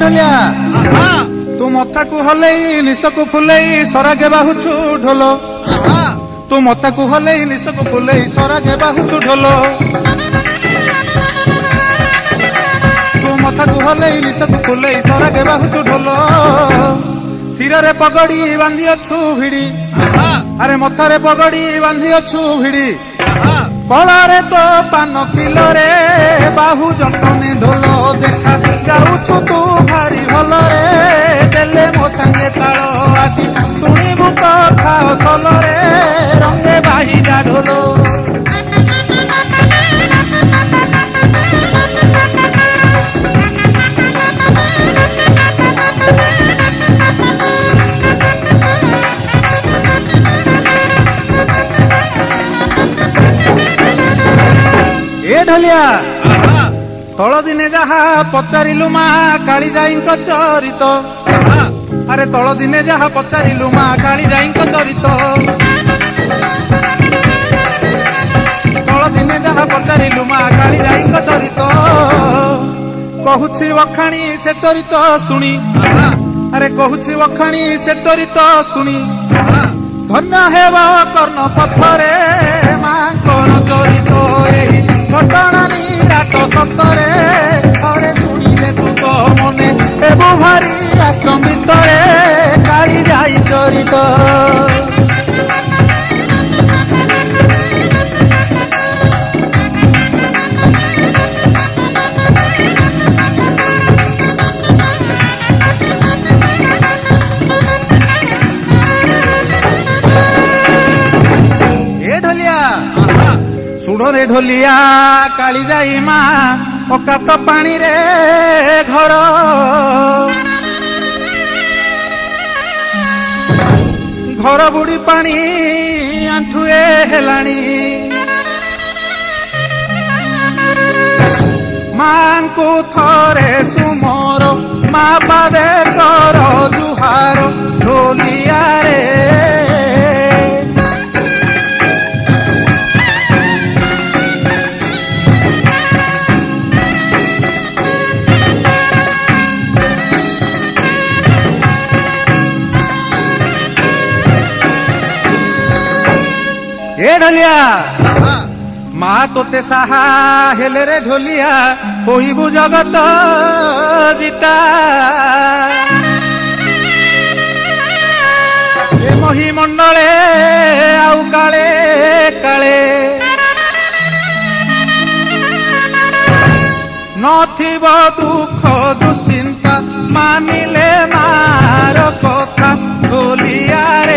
ढोलिया तू मथा को हलई निश को फुलई सरागे बाहुचु ढोलो तू मथा को हलई निश को फुलई सरागे बाहुचु ढोलो तू मथा को हलई निश को फुलई सरागे बाहुचु ढोलो सिर रे पगड़ी बांधी अछु भिड़ी अरे मथारे पगड़ी बांधी अछु भिड़ी कलारे तो पान किलो रे बाहु जतने ढोलो देखा जाऊछु तू भारी भल रे देले मो संगे ताल आज शुणिबु कथा असल रे रंगे बाहिला ढोलो ढोलिया तल दिने जहा पचारिलु मा काली जाई चरित अरे तल दिने जहा पचारिलु मा काली जाई चरित तल दिने जहा पचारिलु मा काली जाई चरित कहूछि वखाणी से चरित शुणी अरे कहूछि वखाणी से चरित शुणी धन्य हेब कर्ण पथरे मांकर चरित घटना निराट सतरे अरे शुणिले तू तो मने हेबु भारी आचंबित रे काली जाई चरित सुनो रे ढोलिया काली जाई मा अकात पानी रे घर घर बुड़ी पानी आंठुए हेलाणी मान को थरे सुमर मा पादे कर जुहार ढोलिया रे ढोलिया माँ तोते साहा हेले रे ढोलिया होइबु जगत जिता ए मही मंडले आउ काले काले नथिब दुख दुश्चिंता मानिले मार कथा ढोलिया रे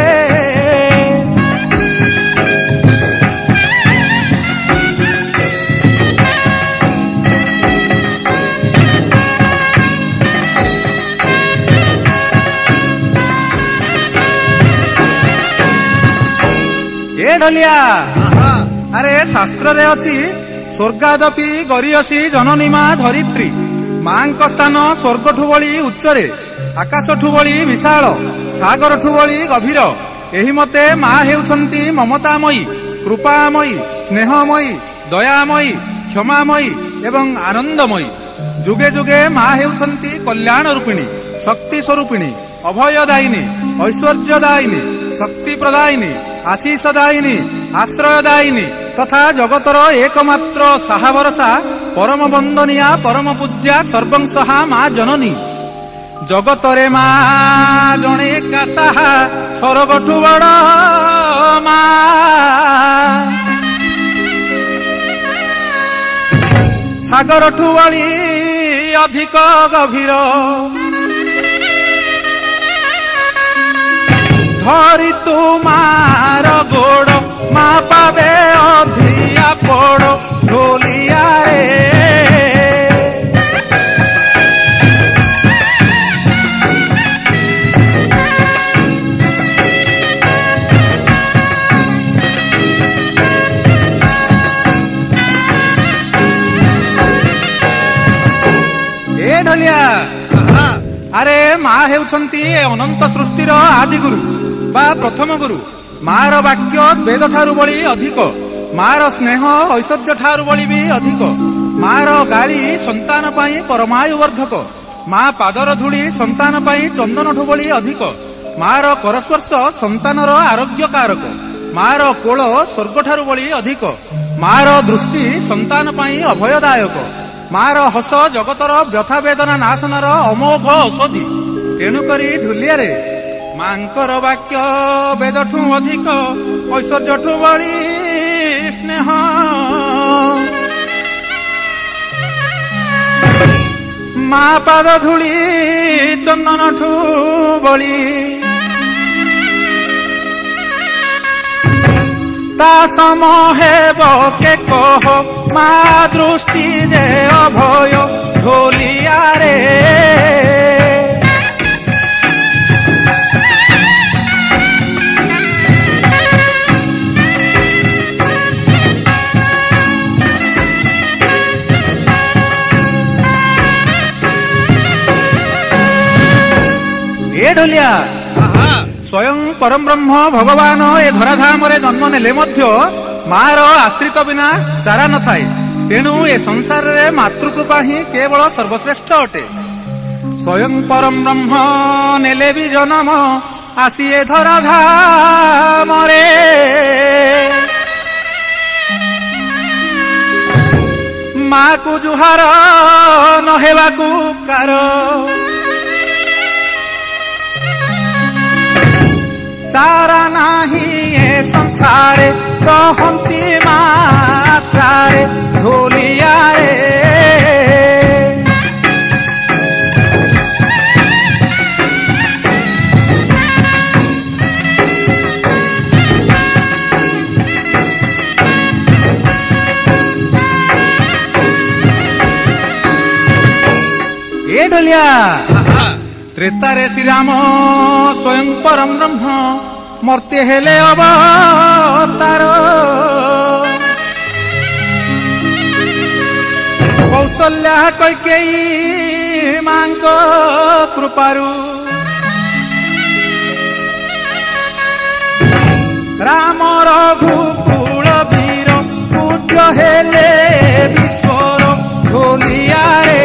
ढोलिया अरे शास्त्र रे अछि स्वर्गादपि गरियसी जननी मा धरित्री मां स्थान स्वर्गठु बळी उच्चरे आकाशठु बळी विशाल सागरठु बळी गभीर एही मते मा हेउछंती ममतामयी कृपामयी स्नेहमयी दयामयी क्षमामयी एवं आनंदमयी जुगे जुगे मा हेउछंती कल्याण रूपिणी शक्ति स्वरूपिणी अभयदायिनी ऐश्वर्यदायिनी शक्ति प्रदायिनी आशीषदायिनी आश्रयदायिनी तथा जगतर एकमात्र साहा भरसा परम वंदनिया परम पूज्या सर्वंसहा मा जननी जगतरे मा जणे का साहा सरगठु बड़ मा सागरठु बळी अधिक गभीर धरी तुमार गोड़ मा पादे अधिया पड़ ढोलिया ए ढोलिया अरे मा हेउछंती अनंत सृष्टिर आदि गुरु बा प्रथम गुरु मार वाक्य वेद ठारू बड़ी अधिक मार स्नेह ऐश्वर्य ठारू बड़ी भी अधिक मार गाड़ी संतान पाई परमायु वर्धक माँ पादर धूली संतान पाई चंदन ठुबली अधिक मार करस्पर्श संतानर आरोग्य कारक मार कोल स्वर्ग ठारू बली अधिक मार दृष्टि संतान पाई अभयदायक मार हस जगतर व्यथा वेदना नाशनार अमोघ औषधि तेणुकरी ढुलिया रे मांकर वाक्य वेदठू अधिक ऐश्वर्यठू बली स्नेह माँ पाद धूली चंदन ठू बली ता समहेब के कह माँ दृष्टि जे अभय ढोलिया रे ढोलिया स्वयं परम ब्रह्म भगवान ए धराधाम रे जन्म नेले मध्य मार आश्रित बिना चारा न थाए तेणु ए संसार रे मातृकृपा ही केवल सर्वश्रेष्ठ अटे स्वयं परम ब्रह्म नेले भी जन्म आसी ए धराधाम रे माँ को जुहार न हेबाकू कार चारा नाही ए संसारे कहती मास्रारे ढोलिया रे ए ढोलिया त्रेतारे श्रीराम स्वयं परम ब्रह्म मर्त्य हेले अवतार कौशल्या कैकेयी मांक कृपारु राम रघुकुल वीर पूज्य हेले विश्वर ढोलिया रे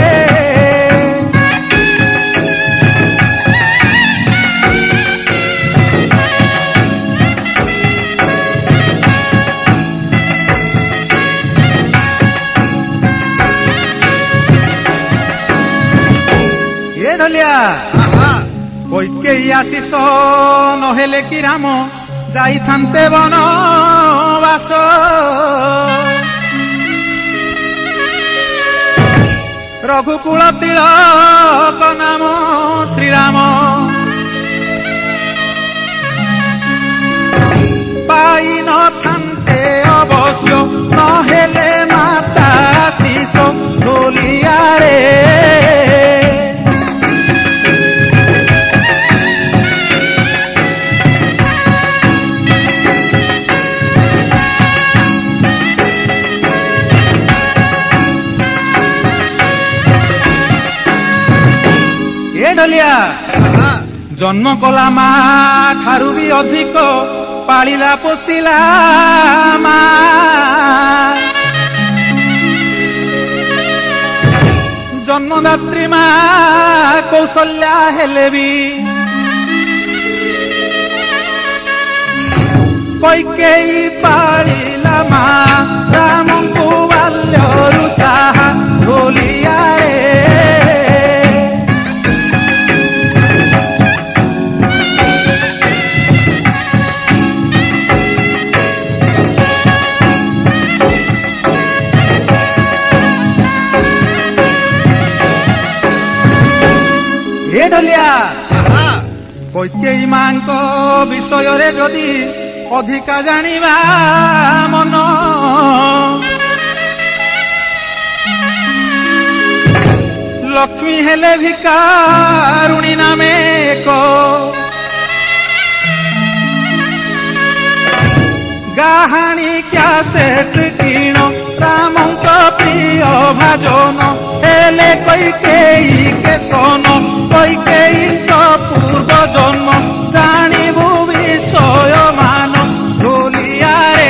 कैकेयी आशीष नहेले कि राम जाई थांते बनवास रघुकुल तिलक नाम श्रीराम पाई न थांते अवश्य नहेले माता आशीष ढोलिया रे ढोलिया जन्म कला माँ ठारू भी अधिक पालिला पोषिला माँ जन्मदात्री माँ कौशल्या हेले भी कैकेयी पालिला माँ राम को बाल्यरु साहा ढोलिया रे ढोलिया कैकेयी माँ विषय रे जदि अधिका जानिबा मन लक्ष्मी हेले भिकारुणी नामे एक गाहाणी क्या सेठ किण रामंक प्रिय भाजन हेले कैकेयी के सन कैकेयी पूर्व जन्म जानिबु विषय मान ढोलिया रे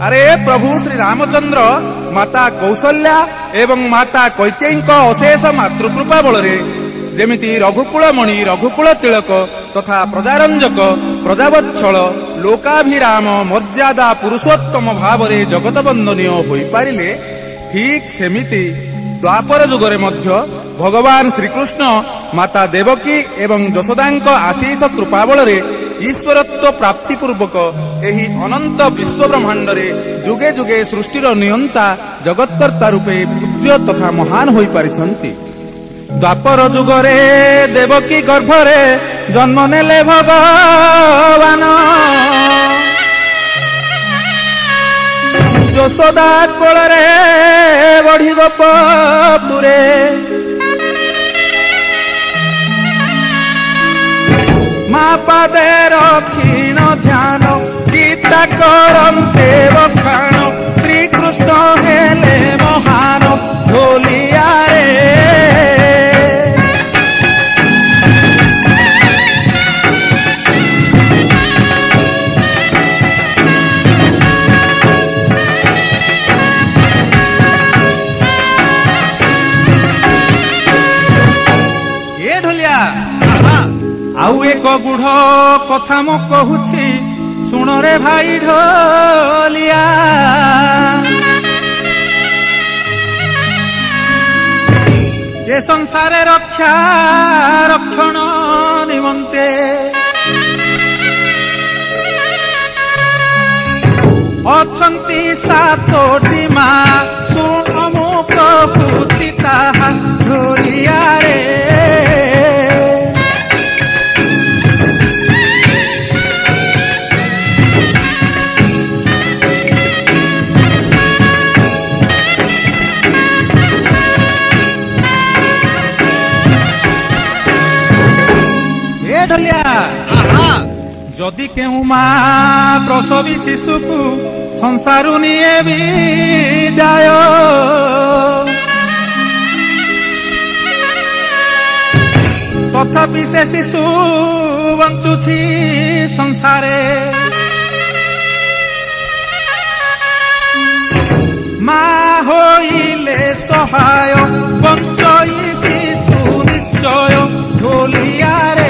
अरे प्रभु श्री रामचंद्र माता कौशल्या एवं माता कैकेयी अशेष मातृकृपा बल जेमिति रघुकुलमणि रघुकुल तिलक तथा प्रजारंजक प्रजावत्सल लोकाभिराम मर्यादा पुरुषोत्तम भाव रे जगत वंदनीय होई पारिले, ठीक सेमिति द्वापर जुगरे मध्य भगवान श्रीकृष्ण माता देवकी एवं यशोदांक आशीष कृपा बल ईश्वरत्व प्राप्ति पूर्वक एही अनंत विश्व ब्रह्मांड रे जुगे जुगे सृष्टिर नियंता जगत्कर्ता रूपे पूज्य तथा महान होई पारिछंती। द्वापर जुगरे देवकी गर्भरे जन्म नेले भगवान, यशोदा कोଳରେ बढ़ी गोपपुरे, माँ पादे रखीन ध्यान गीता करन्ते बखान, श्रीकृष्ण हेले महान ढोलिया रे। ये ढोलिया आउ एक गुढ़ कथा मो कहूछि सुन रे भाई ढोलिया, ये संसार रक्षा रक्षण निमंते अछंती सातोटी माँ सुन मु कहूछि ताहा ढोलिया रे। जदि केहू माँ प्रसवी शिशु को संसारु निये विदाय, तथापि से शिशु बंचुछि संसारे, माँ होइले सहाय बंचई शिशु निश्चय ढोलिया रे।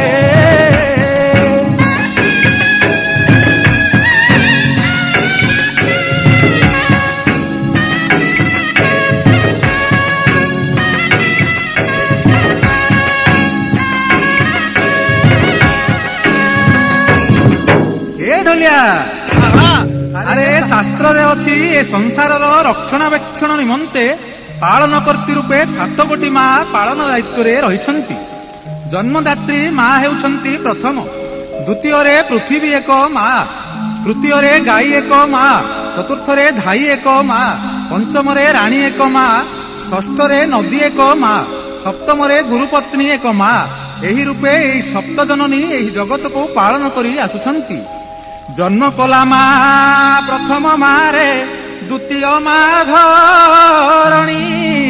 अरे शास्त्र रे अछि ए संसार रक्षणावेक्षण निमंते पालन कर्ती रूपे 7 गोटी माँ पालन दायित्व रे रहिछंती। जन्मदात्री माँ हेउछंती प्रथम, द्वितीय रे पृथ्वी एक माँ, तृतीय रे गाई एक माँ, चतुर्थ रे धाई एक माँ, पंचम रे रानी एक माँ, षष्ठ रे नदी एक माँ, सप्तम रे गुरुपत्नी एक माँ। एही रूपे एही सप्त जननी एही जगत को पालन करी आसुछंती। जन्म कला माँ प्रथम माँ रे, द्वितीय माँ धरणी,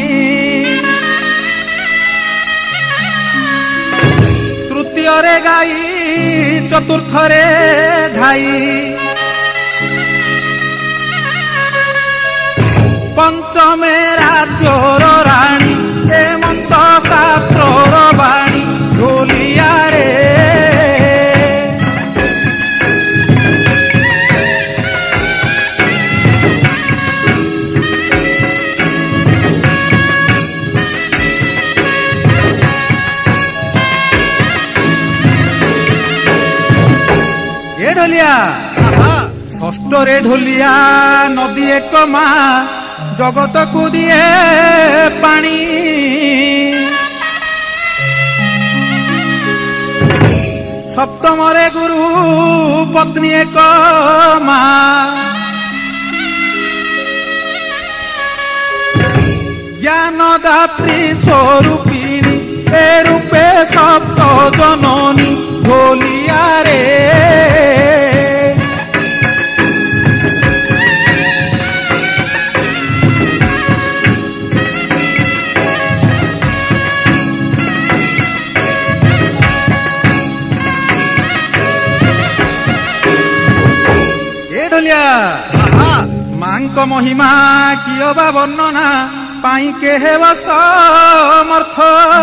तृतीय रे गाई, चतुर्थ रे धाई, पंचमे राज्यर राणी, हेमंत शास्त्रर बाणी ढोलिया रे। षष्ठ रे ढोलिया नदी एक माँ जगत को दिए पानी, सप्तम रे गुरु पत्नी एक माँ, ज्ञानदात्री स्वरूपिणी ए रूपे सप्त जननी ढोलिया रे। मांको महिमा कियो बा वर्णना पाई के हेव समर्थ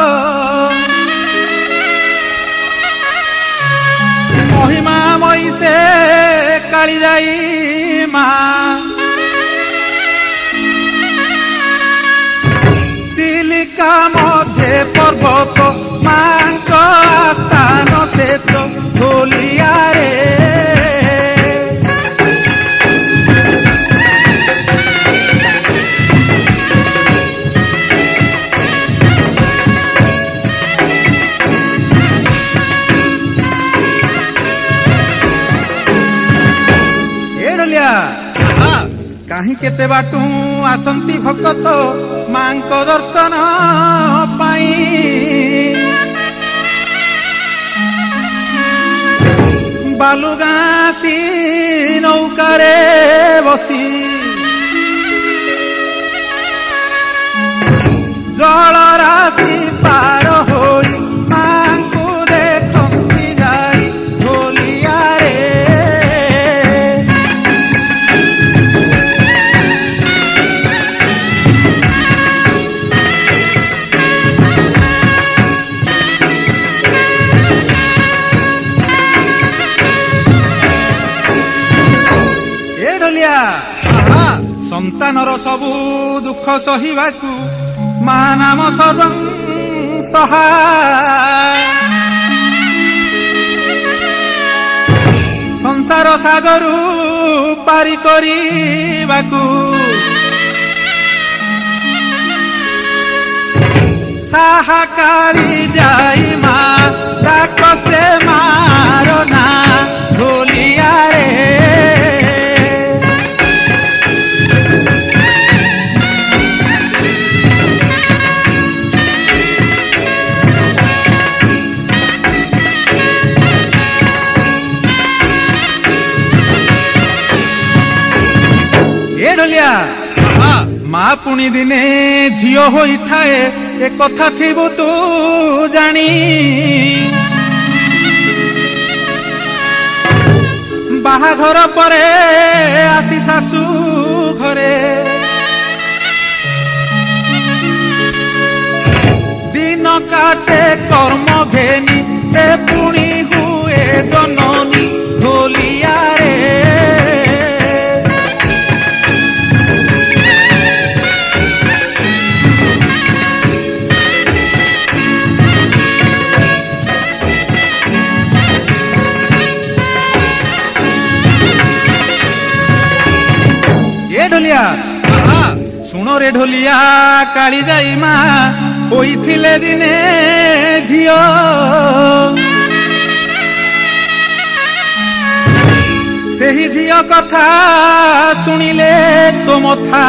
महिमा मई से काली जाई माँ चिलिका मध्य पर्वत मांको आस्थान से तो ढोलिया रे कहीं केते बाटू आसंती भक्त मांको दर्शन पाई बालुगासी नौकारे बसी जल राशि पार होई मांको देखंती जाई ढोलिया रे संतानर सबु दुख सहिबाकू मां नाम सर्वं सहाय संसार सागरु पारी करिबाकू साहा काली जाई मां डाक से मारो ना ढोलिया रे माँ पुणी दिने झियो होई थाए ए कथा थिबु तू जानी बाहाघर परे आसी सासू घरे दिन काटे कर्म घेनी से पुणी हुए जननी ढोलिया रे सुनो रे ढोलिया काली जाई माँ होई थिले दिने झियो सेही झियो कथा सुनिले तो मथा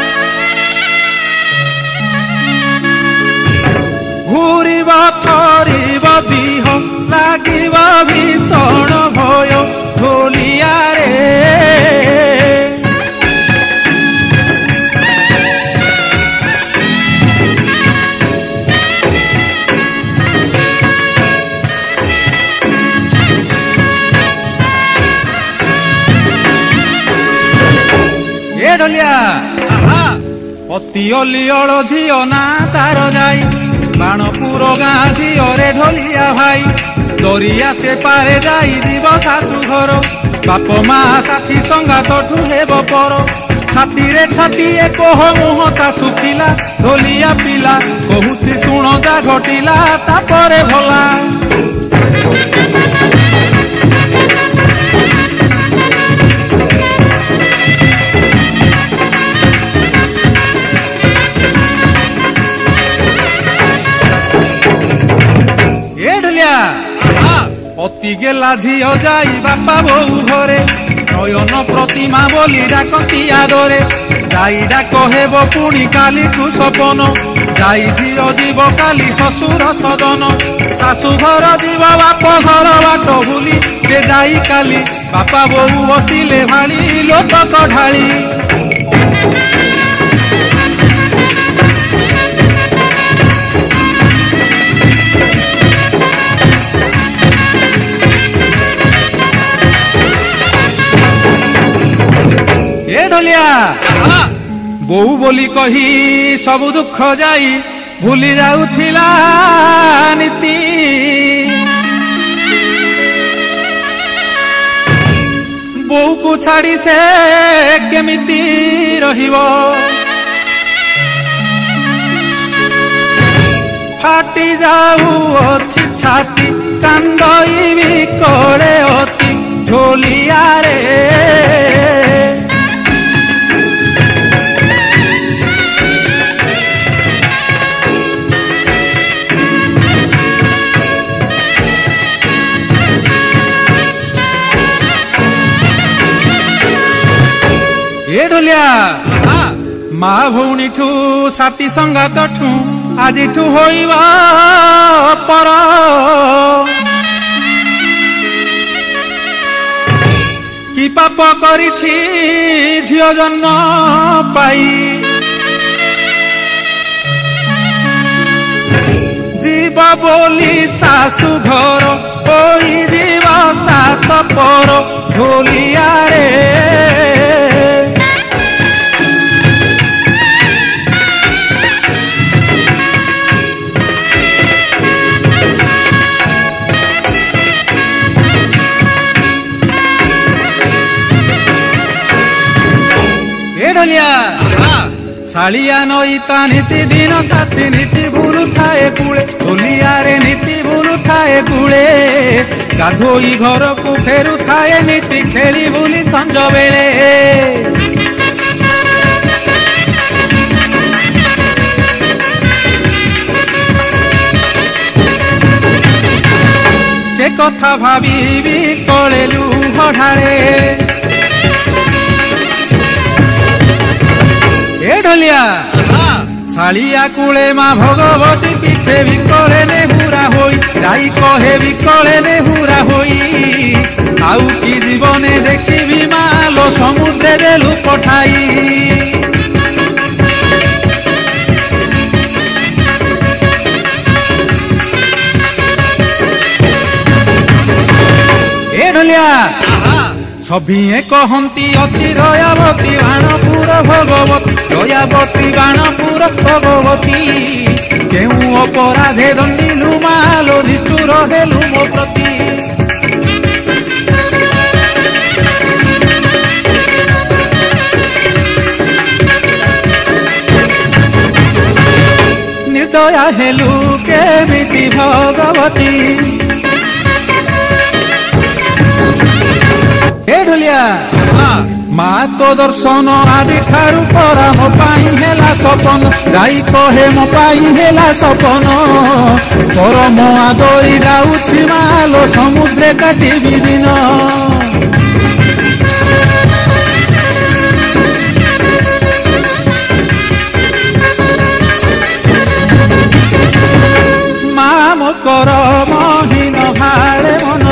घूरिब थरिब दिह लागिब भीषण भय ढोलिया रे अति अलिअल झियो ना तार जाई बाणपुर गाँ झियो रे ढोलिया भाई दरिया से पारे जाई जीव शाशु घर बाप माँ साथी संगातठू हेब पर छाती रे छातीए कोह मुहता सुखिला ढोलिया पिला कहुछि शुण जा घटिला तापरे भला अति गेला झियो जाई बापा बोऊ घरे नयन प्रतिमा बोली डाकती आदरे जाई डाक हेब पुणी काली तू सपन जाई झियो जीव काली शशुर सदन शाशु घर जीव बाप घर बाट भूली के जाई काली बापा बोऊ बसिले भाली लोटक ढाली ढोलिया बोऊ बोली कही सबु दुख जाई भूली जाउथिला नीति बोऊ को छाड़ी से केमिति रहिबो फाटी जाऊछि छाती कांदइबी कोड़े अति ढोलिया रे ए ढोलिया माँ भौणी ठू साथी संगात ठू आज होइबा पर कि पाप करिछि झियो जन्म पाई जीवा बोली सासु घर होई जीवा सात पर ढोलिया रे सालिया नईता नीति दिन साथी नीति बुरु थाए कूले ढोलिया रे नीति बुरु थाए कूले गाधोई घर को फेरु थाए नीति खेली बुली संज बेले से कथा भाबी कले लुह ढाळे ए ढोलिया सालिया कूले माँ भगवती पीछे विकले नेहुरा होई जाई कहे विकले नेहुरा होई आउ की जीवने देखी मालो समुद्रे देलु पठाई ए ढोलिया सभिए कहती अति दयावती बाणपुर भगवती दयावती बाणपुर भगवती केउ अपराधे दंडिलु मालो निष्ठुर हेलु मो प्रति निर्दया हेलु केमिति भगवती ए ढोलिया माँ तो दर्शन आदि ठारू परा मो पाई हेला सपन जाई कहे मो पाई हेला सपन पर मो आदरी जाउछि मालो समुद्रे काटिबी दिन माँ मो कर महीन भाले मन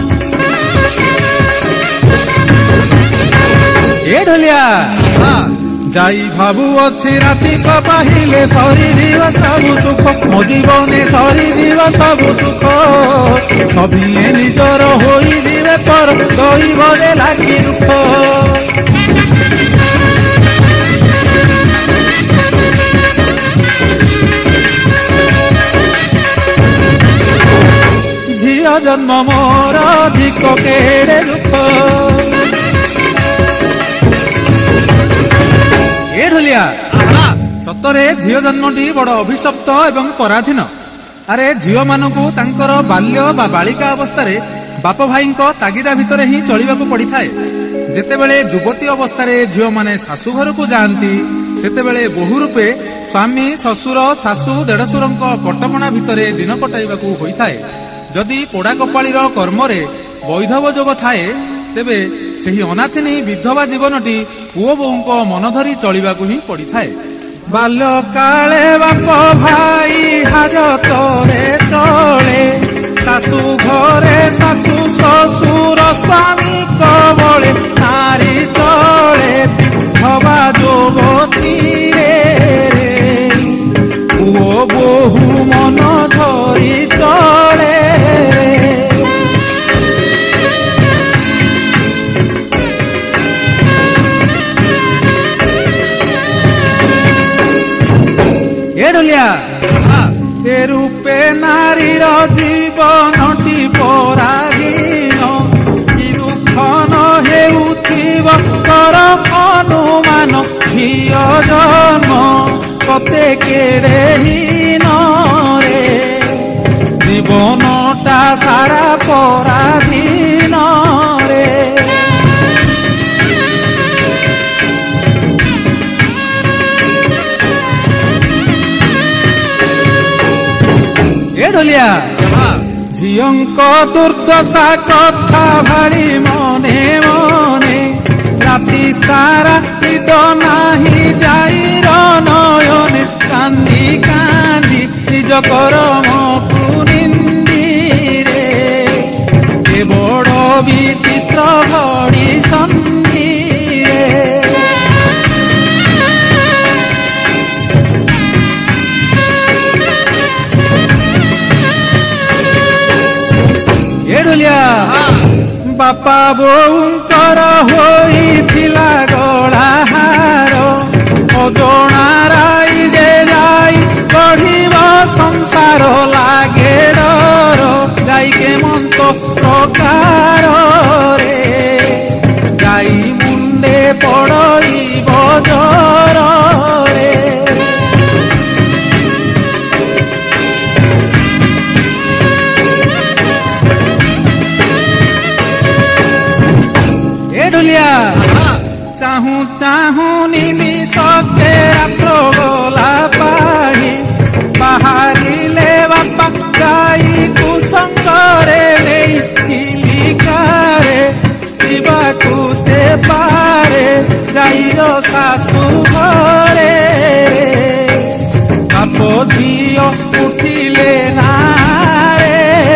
ए ढोलिया जाई भाबू अच्छी राति को पाहिले सरी जीव सबु सुख मो जीवने सरी जीव सबु सुख सभिए निजर होई जीवे पर दई बजे लागी दुख झियो जन्म मोर अधिक केड़े दुख ए ढोलिया सतरे झियो जन्मटी बड़ अभिशप्त एवं पराधीन अरे झियो मानकु तांकर बाल्य बा बालिका अवस्था बाप भाई तागिदा भितर ही चलिबाकु पड़िथाए जेतेबेले युवती अवस्था झियो माने शाशु घर को जाती सेतेबेले बहु रूपे स्वामी शशुर शाशु देढ़शुरंक कटकणा भितर दिन कटाइबाकु होइथाए जदि पोड़ा कपाळीर कर्मरे वैधव जोग थाए तेबे सही अनाथिनी विधवा जीवनटी पुओ बोऊंको मन धरी चलिबाकु ही पड़िथाए बाल्य काले बाप भाई हाजतरे चले शाशु घरे शाशु शशुर स्वामी कबले नारी चले विधवा जोगती रे पुओ बोहू मन धरी चले एडुलिया ए रूपे नारीर जीवनटी पराधीन कि दुख न हेउथिब तर अनुमान झिय जन्म कते केड़े हीन रे जीवनटा सारा पराधीन रे एडुलिया झियंक दुर्दशा कथा भाड़ी मने मने राति सारा निद नाही जाइर नयने कांदी कांदी निज करम निंदी रे ए बड़ विचित्र घड़ी सन्धि रे एडुलिया बापा बोउंकर होइथिला गड़ाहार अजणाराई जे जाई गढ़िब संसार लागे डर जाई के मंत प्रकार रे जाई मुंडे पड़इब जर रे एडुलिया चाहू चाहू निमिष के रात्र गला पाही बाहरिले बापा गाई कुसंगरे नहीं चिलिकारे जीवाकू से पारे जाइर सासू घरे रे बाप झियो उठिले ना रे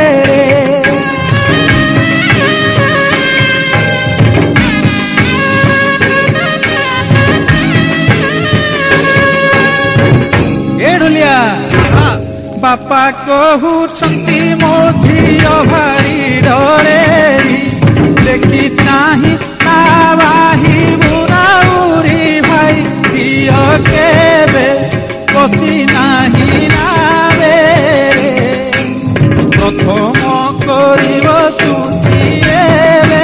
एडुलिया बापा कहूछंती मो झियो भारी डरे देखी चाही बाही बुराउरी भाई झियो केबे बसी नाही नावे रे प्रथम करिब सुचिएबे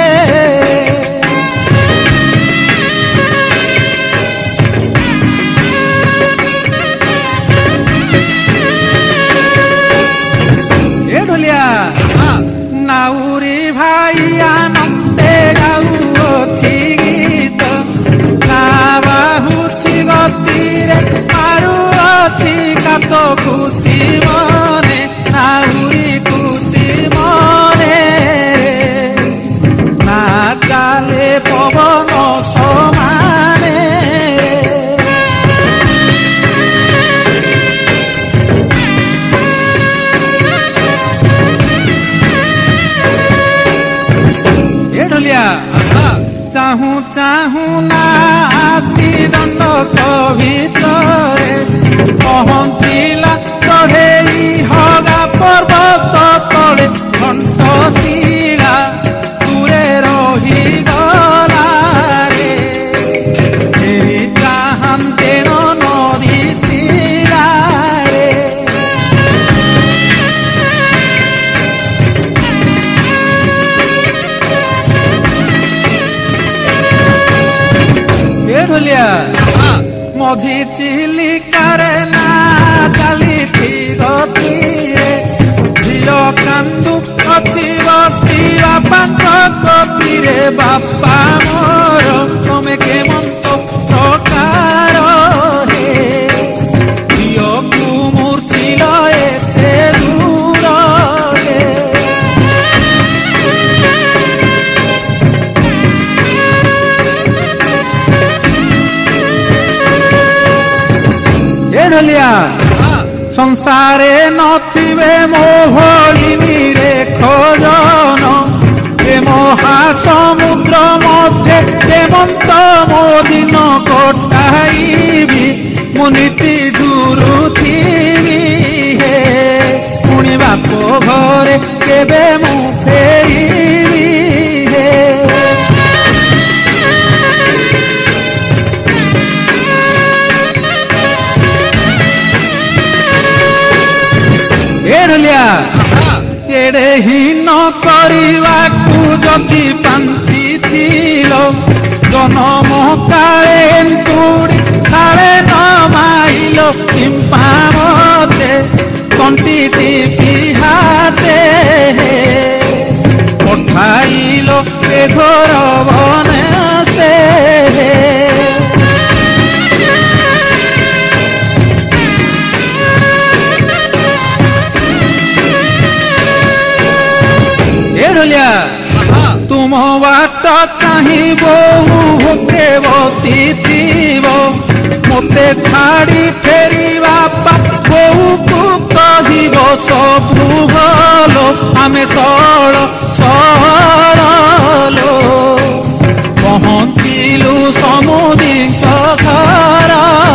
एडुलिया नाउरी भाई आनंदे गाउछि गीत गाबाहुछि गतिरे मारुछि गात खुशी मने नाउरी खुशी मने रे ना चाले पवन समाने एडुलिया चाहू चाहू ना आसी दंडक भितरे पहुँचिला चढ़ेई हगा पर्वत तले घंटशिला दूरे रही गला रे चाहतेन नदी शिला रे एडुलिया मझी चिलिकारे ना चाली गतिरे झियो कांदु अछि बसी बापांक गतिरे बापा मोर तमे केमंत प्रकार हे झियो कुमूर्छिल एते दूर रे एडुलिया संसारे नथिबे मोहलिनी रे खोजन ए महासमुद्र मध्य हेमंत मोदिन कटाइबी मुनिति जुरुथिबी हे पुणी बाप घरे केबे मु फेरिबी हे हୀन करवाकू जदि पांची थिलो जनम काले एंतुड़ी साड़े न माइलो किंपा मते कंटी पिहाते पठाइलो ए घर बनस्ते तुम बाट चाही बहु भोके बसी मते छाड़ी फेरी बापा बहु को कहिब सबु भलो आमे सरल सरल पहुँचिलु समुदी घर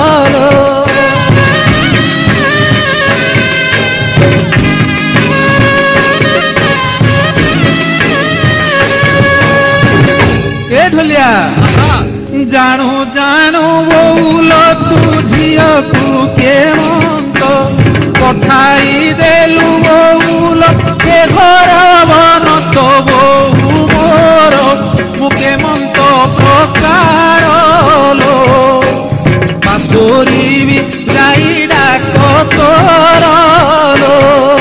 ढोलिया जानू जानू बोल तू झील को के मंत पठाई देलु बोल के घर बन तो बहु मोर मुके मंत प्रकार लो बासुरी भी जाई डाक तोर लो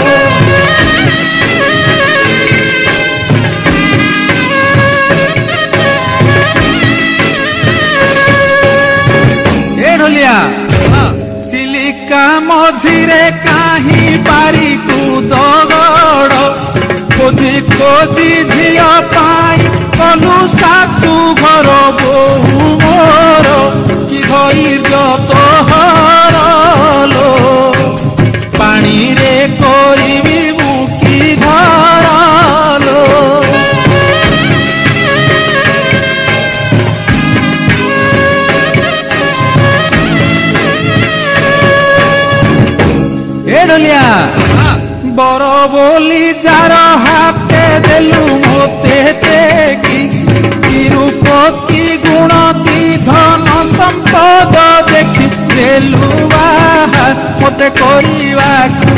चिलिका मझिरे कहीं पारी कूद गड़ खोजी खोजी झिया पाई कलु सासु घर बहु मोर कि धैर्य तोहरलो पानी रे करिबी मुकी धरलो बर बोली जार हाथे देलु मोते टेकी तिरुपति गुण की धन संपद देखी देलु बाहा मते करिवा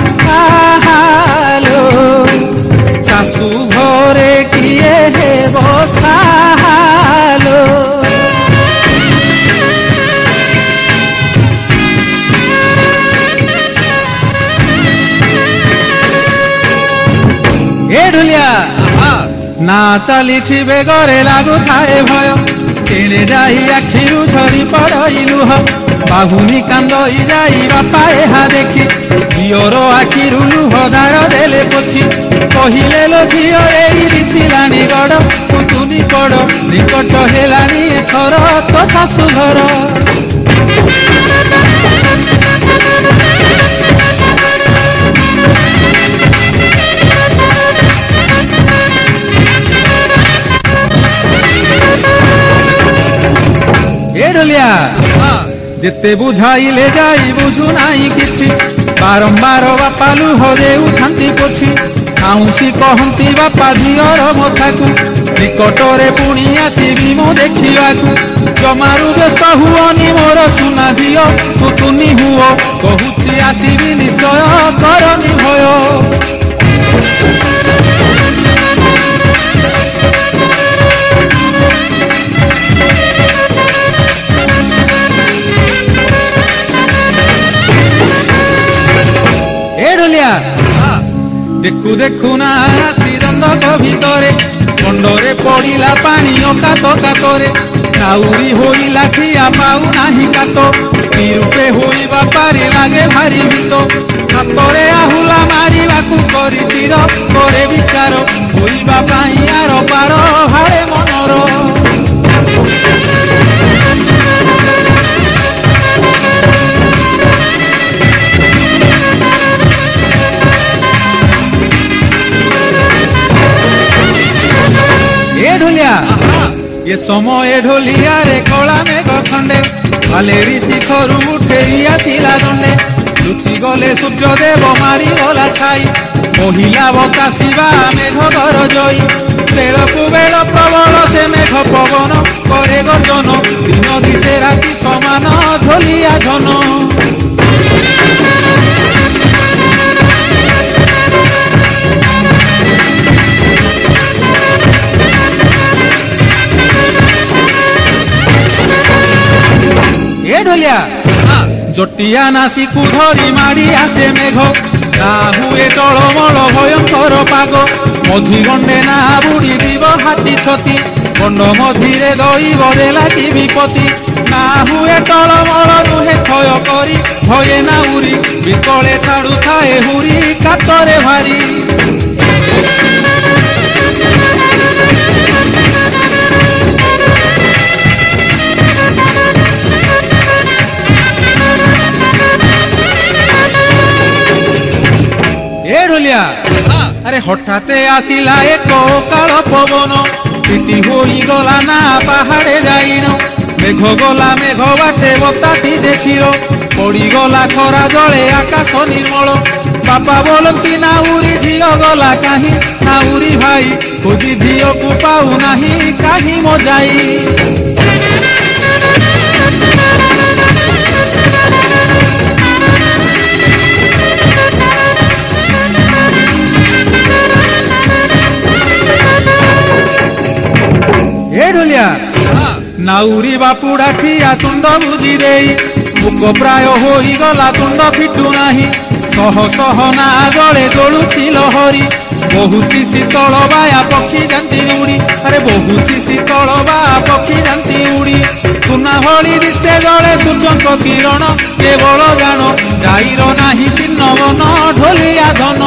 आहालो सासु घरे किए हेब साहालो ना चली बेगरे लागू थाए भय तेणे जाई आखिरु झरी पड़ई लुह बाहुनी कांदई जाई बापा एहा देखी झीर आखिरु लुह धार देले पोछि कहिले लो झील एई दिसिलानी गड़ पुतुनी पड़ निकट हेलानी एथर तो शाशु घर जेते बुझाइले जाई बुझु नाई किछि बारंबार बापा लुह देउथांती पोछि आउसी कहंती बापा झीर मथाकू निकटरे पुणी आसीबी मु देखिबाकू जमारु व्यस्त हुओनी मोर सुना झील तुतुनी हुओ कहुछि आसीबी निश्चय करनी भय देखु देखु ना सिरंदक भितरे कंडरे पड़िला पानी अकात कातरे नाउरी होइला ठिया पाऊ नाही कातो निरूपे होइबा पारी लागे भारी भीत हातरे आहुला मारिबाकू करी तीर करे विचार होइबा पाई आर पार हारे मनर ये समय ढोलिया रे कला मेघ खंडे भालेरी शिखर उठे आसिला दंडे लुचि गले सूर्य देव मारी गला छाई महिला बतासिबा मेघ घर जई बेलकु बेल प्रबल से मेघ पवन करे गर्जन दिन दिशे राति समान ढोलिया धन ए ढोलिया जटिया नासी को धरी माड़ी आसे मेघ ना हुए टलमल भयंकर पाग मझी गंडे ना बुड़ी जीव हाथी छती गंड मझिरे दैव देला कि विपत्ति ना हुए टलमल नुहे थय करी भये ना उरी बिकले छाड़ू थाए हुरी कातरे भारी ए ढोलिया अरे हठाते आसिला एक काल पवन पिटी होई गला ना पहाड़े जाइन मेघ गला मेघ बाटे बतासी जे क्षीर पड़ी गला खरा जले आकाश निर्मल बापा बोलती ना उरी झील गला कहीं ना उरी भाई खोजी झील को पाऊ नहीं कहीं मो जाई ए ढोलिया नाउरी बापुड़ा ठिया तुंड बुझी देई मुक प्राय होई गला तुंड फिटू नाही सह सह ना जले जोलुची लहरी बहुची शीतल बाया पक्षी जाती उड़ी अरे बहुची शीतल बा पक्षी जाती उड़ी सुना भली दिशे जले सूर्यंक किरण केवल जान जाईर नाही चिन्ह वन ढोलिया धन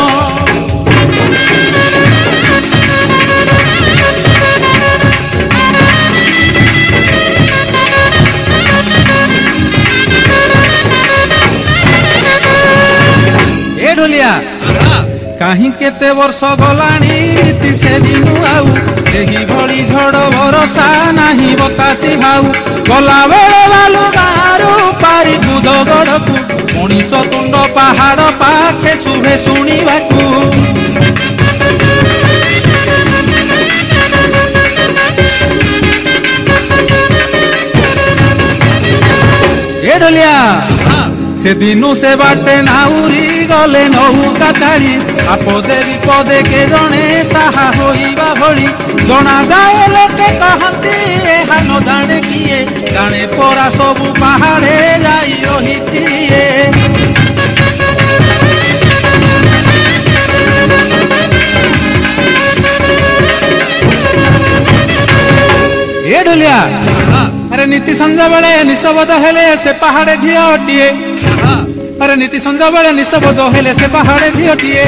ए ढोलिया कहीं केते वर्ष गलानी रीति से दिनु आउ सेही भली झड़ भरोसा नहीं बतासी भाऊ गला बेले बालू गारू पारी दूध गड़कू मनीष तुंड पहाड़ पाखे शुभे शुणिबाकू ए ढोलिया से दिनु से बाटे नाउरी गले नौका ताड़ी आपदे विपदे के जने साहा होइबा भली जना जाए लोके कहती एहा न जाने किए जाने परा सबु पहाड़े जाई रहिछि ए ढोलिया अरे नीति संजा बेले निशबद हेले से पहाड़े झीलटिए अरे नीति संजा बेले निशबद हेले से पहाड़े झीलटिए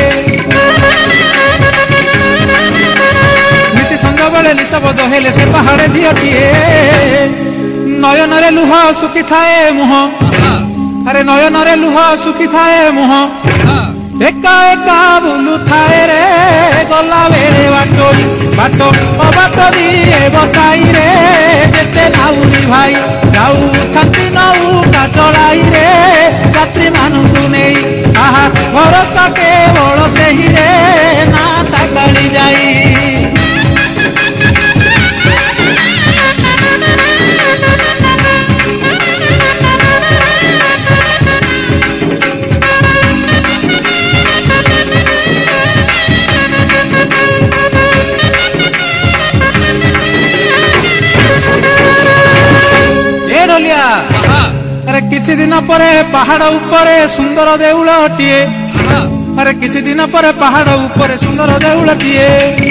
नीति संजा बेले निशबद हेले से पहाड़े झीलटिए नयन रे लुह सुखी थाए मुह अरे नयन रे लुह सुखी थाए मुह एका एका बुलू थाए रे गला बेले बाटोई बाटो अबाट दिए बताई रे जेते नाउरी भाई जाऊ थाती नौका चलाई रे यात्री मानू नहीं साहा भरोसा केवल सेही रे ना ताकाली जाई अरे किछि दिन परे पहाड़ उपरे सुंदर देउलटिए अरे किछि दिन परे पहाड़ उपरे सुंदर देउलटिए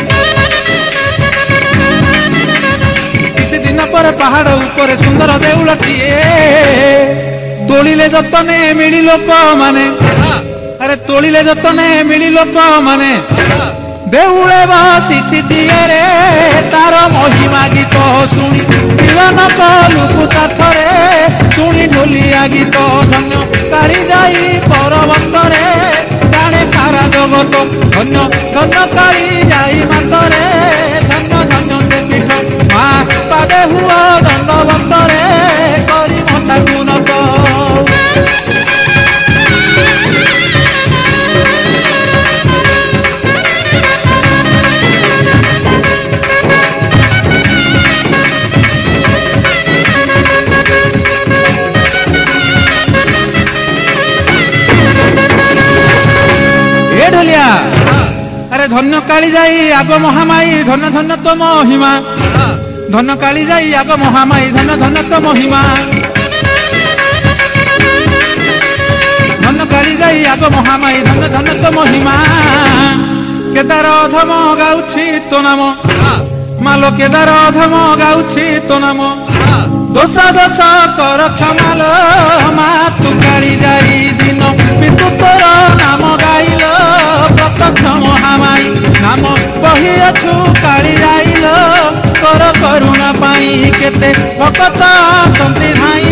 किछि दिन परे पहाड़ उपरे सुंदर देउलटिए तोलिले जतने मिली लोक माने अरे तोलिले जतने मिली लोक माने देउले बसिछि रे तार महिमा गीत शुणी मिलन कलुकु ताथरे शुणी ढोलिया गीत धन्य काली जाई पर्वत रे जाने सारा जगत धन्य धन्य काली जाई मातरे धन्य धन्य से पीठ मा पादे हुआ दंडवत रे करी मता गुणत अरे धन्य काली जाई आग महामाई धन्य धन्य तो महिमा धन्य काली जाई आग महामाई धन्य धन्य तो महिमा ତ ମହିମା କେଦାର ଅଧମ ଗାଉଛି ତୋ ନାମ ମାଲୋ କେଦାର ଅଧମ ଗାଉଛି ତୋ ନାମ ଦୋଷ ଦୋଷ କର କ୍ଷମାଲ ମା ତୁ କାଳି ଯାଇ ଦିନ ପିତୁ ତୋର ନାମ ଗାଇଲ ପ୍ରତ୍ୟକ୍ଷ ମହାମାଇ ନାମ କହିଅଛୁ କାଳି ଯାଇଲ ତୋର କରୁଣା ପାଇଁ କେତେ ଭକତ ଆସନ୍ତି ଧାଇଁ